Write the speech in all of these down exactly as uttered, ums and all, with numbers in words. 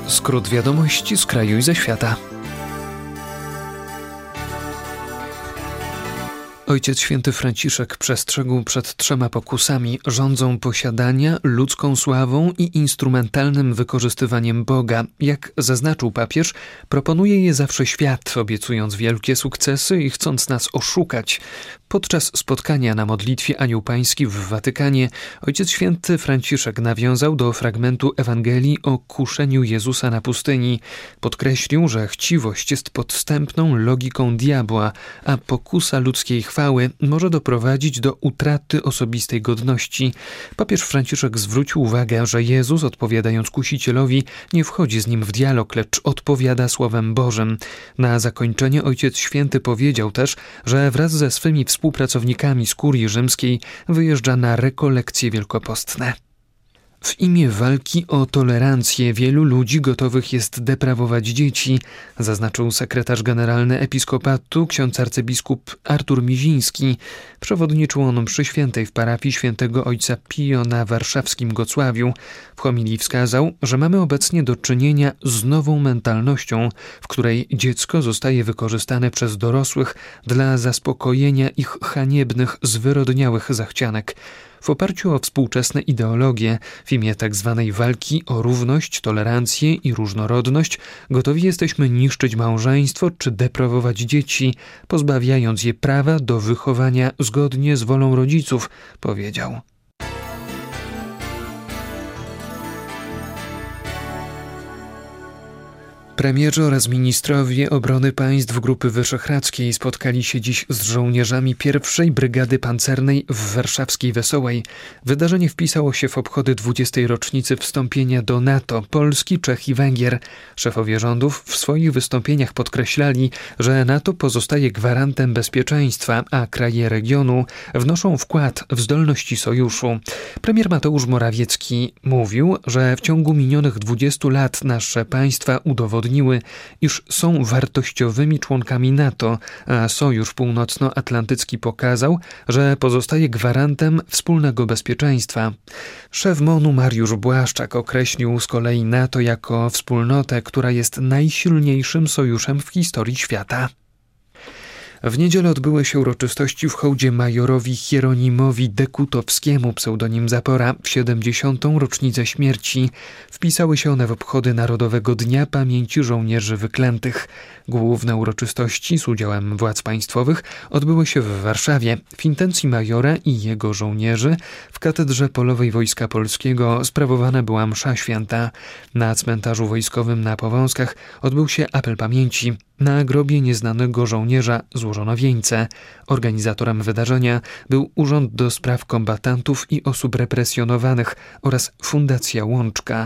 Skrót wiadomości z kraju i ze świata. Ojciec Święty Franciszek przestrzegł przed trzema pokusami: rządzą posiadania, ludzką sławą i instrumentalnym wykorzystywaniem Boga. Jak zaznaczył papież, proponuje je zawsze świat, obiecując wielkie sukcesy i chcąc nas oszukać. Podczas spotkania na modlitwie Anioł Pański w Watykanie Ojciec Święty Franciszek nawiązał do fragmentu Ewangelii o kuszeniu Jezusa na pustyni. Podkreślił, że chciwość jest podstępną logiką diabła, a pokusa ludzkiej chwały może doprowadzić do utraty osobistej godności. Papież Franciszek zwrócił uwagę, że Jezus, odpowiadając kusicielowi, nie wchodzi z nim w dialog, lecz odpowiada Słowem Bożym. Na zakończenie Ojciec Święty powiedział też, że wraz ze swymi współpracownikami z kurii rzymskiej wyjeżdża na rekolekcje wielkopostne. W imię walki o tolerancję wielu ludzi gotowych jest deprawować dzieci, zaznaczył sekretarz generalny Episkopatu ksiądz arcybiskup Artur Miziński. Przewodniczył on mszy świętej w parafii świętego ojca Pio na warszawskim Gocławiu. W homilii wskazał, że mamy obecnie do czynienia z nową mentalnością, w której dziecko zostaje wykorzystane przez dorosłych dla zaspokojenia ich haniebnych, zwyrodniałych zachcianek. W oparciu o współczesne ideologie, w imię tzw. walki o równość, tolerancję i różnorodność, gotowi jesteśmy niszczyć małżeństwo czy deprawować dzieci, pozbawiając je prawa do wychowania zgodnie z wolą rodziców, powiedział. Premierzy oraz ministrowie obrony państw Grupy Wyszehradzkiej spotkali się dziś z żołnierzami pierwszej Brygady Pancernej w warszawskiej Wesołej. Wydarzenie wpisało się w obchody dwudziestej rocznicy wstąpienia do NATO Polski, Czech i Węgier. Szefowie rządów w swoich wystąpieniach podkreślali, że NATO pozostaje gwarantem bezpieczeństwa, a kraje regionu wnoszą wkład w zdolności sojuszu. Premier Mateusz Morawiecki mówił, że w ciągu minionych dwudziestu lat nasze państwa udowodniły, iż są wartościowymi członkami NATO, a Sojusz Północnoatlantycki pokazał, że pozostaje gwarantem wspólnego bezpieczeństwa. Szef MON-u Mariusz Błaszczak określił z kolei NATO jako wspólnotę, która jest najsilniejszym sojuszem w historii świata. W niedzielę odbyły się uroczystości w hołdzie majorowi Hieronimowi Dekutowskiemu, pseudonim Zapora, w siedemdziesiątą rocznicę śmierci. Wpisały się one w obchody Narodowego Dnia Pamięci Żołnierzy Wyklętych. Główne uroczystości z udziałem władz państwowych odbyły się w Warszawie. W intencji majora i jego żołnierzy w Katedrze Polowej Wojska Polskiego sprawowana była msza święta. Na cmentarzu wojskowym na Powązkach odbył się apel pamięci. Na grobie nieznanego żołnierza złożono wieńce. Organizatorem wydarzenia był Urząd do Spraw Kombatantów i Osób Represjonowanych oraz Fundacja Łączka.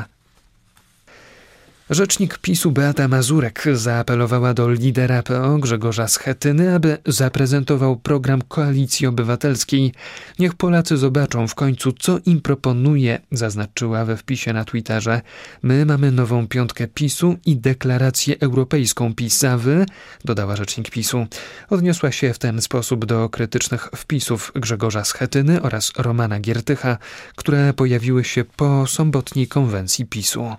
Rzecznik PiS-u Beata Mazurek zaapelowała do lidera P O Grzegorza Schetyny, aby zaprezentował program Koalicji Obywatelskiej. Niech Polacy zobaczą w końcu, co im proponuje, zaznaczyła we wpisie na Twitterze. My mamy nową piątkę PiS-u i deklarację europejską PiS, a wy, dodała rzecznik PiS-u. Odniosła się w ten sposób do krytycznych wpisów Grzegorza Schetyny oraz Romana Giertycha, które pojawiły się po sobotniej konwencji PiS-u.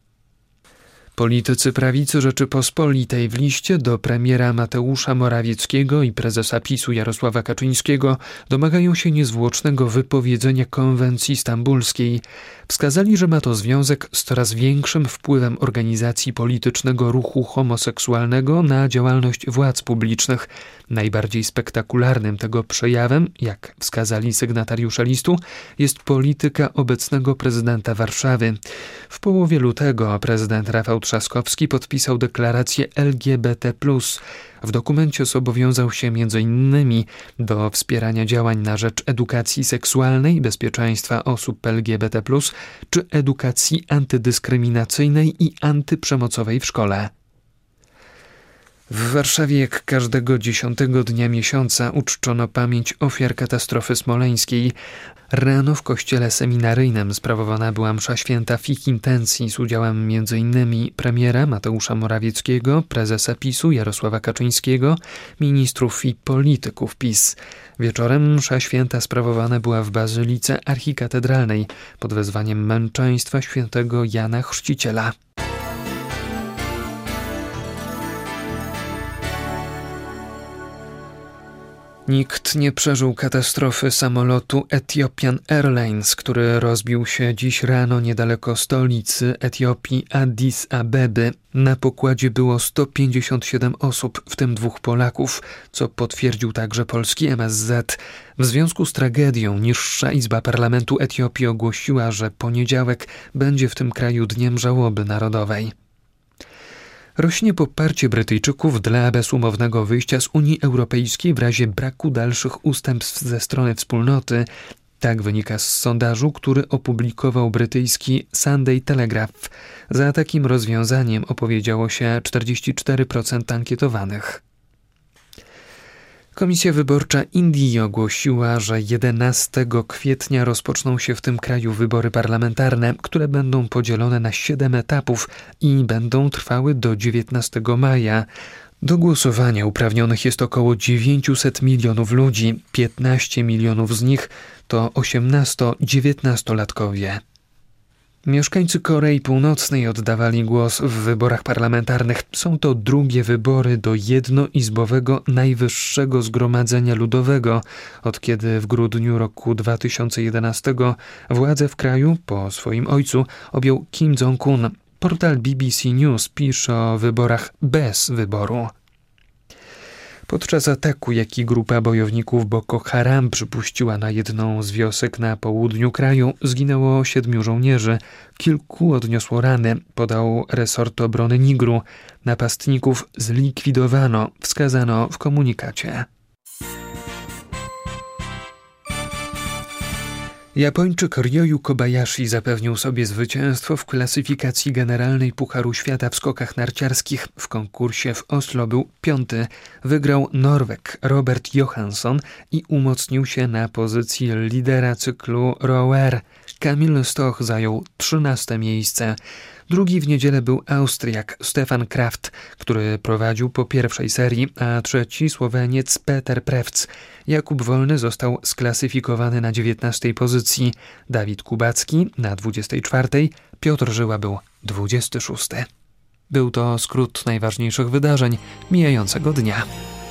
Politycy prawicy Rzeczypospolitej w liście do premiera Mateusza Morawieckiego i prezesa PiS-u Jarosława Kaczyńskiego domagają się niezwłocznego wypowiedzenia konwencji stambulskiej. Wskazali, że ma to związek z coraz większym wpływem organizacji politycznego ruchu homoseksualnego na działalność władz publicznych. Najbardziej spektakularnym tego przejawem, jak wskazali sygnatariusze listu, jest polityka obecnego prezydenta Warszawy. W połowie lutego prezydent Rafał Trzaskowski podpisał deklarację L G B T plus. W dokumencie zobowiązał się między innymi do wspierania działań na rzecz edukacji seksualnej, bezpieczeństwa osób L G B T plus, czy edukacji antydyskryminacyjnej i antyprzemocowej w szkole. W Warszawie jak każdego dziesiątego dnia miesiąca uczczono pamięć ofiar katastrofy smoleńskiej. Rano w kościele seminaryjnym sprawowana była msza święta w ich intencji z udziałem między innymi premiera Mateusza Morawieckiego, prezesa PiS-u Jarosława Kaczyńskiego, ministrów i polityków PiS. Wieczorem msza święta sprawowana była w Bazylice Archikatedralnej pod wezwaniem męczeństwa świętego Jana Chrzciciela. Nikt nie przeżył katastrofy samolotu Ethiopian Airlines, który rozbił się dziś rano niedaleko stolicy Etiopii Addis Abeby. Na pokładzie było sto pięćdziesiąt siedem osób, w tym dwóch Polaków, co potwierdził także polski M S Z. W związku z tragedią Niższa Izba Parlamentu Etiopii ogłosiła, że poniedziałek będzie w tym kraju Dniem Żałoby Narodowej. Rośnie poparcie Brytyjczyków dla bezumownego wyjścia z Unii Europejskiej w razie braku dalszych ustępstw ze strony wspólnoty. Tak wynika z sondażu, który opublikował brytyjski Sunday Telegraph. Za takim rozwiązaniem opowiedziało się czterdzieści cztery procent ankietowanych. Komisja Wyborcza Indii ogłosiła, że jedenastego kwietnia rozpoczną się w tym kraju wybory parlamentarne, które będą podzielone na siedem etapów i będą trwały do dziewiętnastego maja. Do głosowania uprawnionych jest około dziewięćset milionów ludzi, piętnaście milionów z nich to osiemnasto-dziewiętnastolatkowie. Mieszkańcy Korei Północnej oddawali głos w wyborach parlamentarnych. Są to drugie wybory do jednoizbowego Najwyższego Zgromadzenia Ludowego, od kiedy w grudniu roku dwa tysiące jedenastego władzę w kraju po swoim ojcu objął Kim Jong-un. Portal B B C News pisze o wyborach bez wyboru. Podczas ataku, jaki grupa bojowników Boko Haram przypuściła na jedną z wiosek na południu kraju, zginęło siedmiu żołnierzy. Kilku odniosło rany, podał resort obrony Nigru. Napastników zlikwidowano, wskazano w komunikacie. Japończyk Ryoyu Kobayashi zapewnił sobie zwycięstwo w klasyfikacji generalnej Pucharu Świata w skokach narciarskich. W konkursie w Oslo był piąty. Wygrał Norweg Robert Johansson i umocnił się na pozycji lidera cyklu rower. Kamil Stoch zajął trzynaste miejsce. Drugi w niedzielę był Austriak Stefan Kraft, który prowadził po pierwszej serii, a trzeci Słoweniec Peter Prevc. Jakub Wolny został sklasyfikowany na dziewiętnastej pozycji, Dawid Kubacki na dwudziestej czwartej, Piotr Żyła był dwudziesty szósty. Był to skrót najważniejszych wydarzeń mijającego dnia.